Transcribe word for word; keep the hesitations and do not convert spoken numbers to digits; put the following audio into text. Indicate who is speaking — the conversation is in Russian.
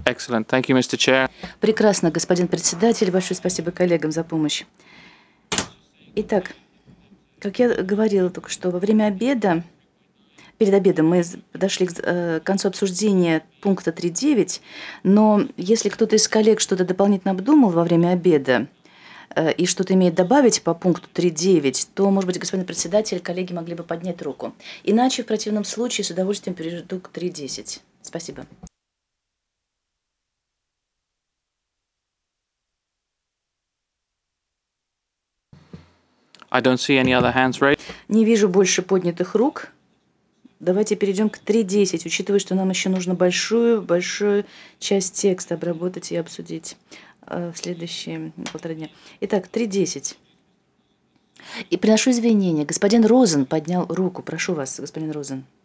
Speaker 1: Excellent. Thank you, мистер Chair.
Speaker 2: Прекрасно, господин председатель. Большое спасибо коллегам за помощь. Итак, как я говорила только что, во время обеда, перед обедом мы подошли к концу обсуждения пункта три девять, но если кто-то из коллег что-то дополнительно обдумал во время обеда и что-то имеет добавить по пункту три девять, то, может быть, господин председатель, коллеги могли бы поднять руку. Иначе, в противном случае, с удовольствием перейду к три десять. Спасибо.
Speaker 1: I don't see any other hands raised.
Speaker 2: Не вижу больше поднятых рук. Давайте перейдем к три десять, учитывая, что нам еще нужно большую-большую часть текста обработать и обсудить в следующие полтора дня. Итак, три десять. И приношу извинения. Господин Розен поднял руку. Прошу вас, господин Розен.